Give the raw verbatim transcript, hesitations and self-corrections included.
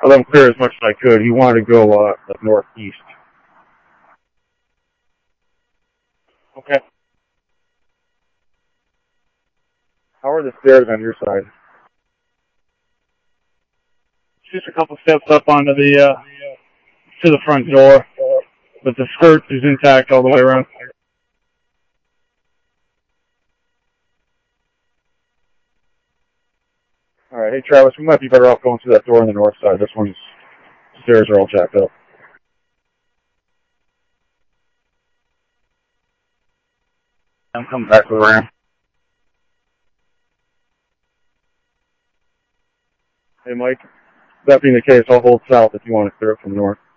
let him clear as much as I could. He wanted to go uh, like northeast. Okay. How are the stairs on your side? Just a couple steps up onto the uh, to the front door, but the skirt is intact all the way around. All right, hey Travis, we might be better off going through that door on the north side. This one's stairs are all jacked up. I'm coming back to the ramp. Hey Mike, that being the case, I'll hold south if you want to clear it from north.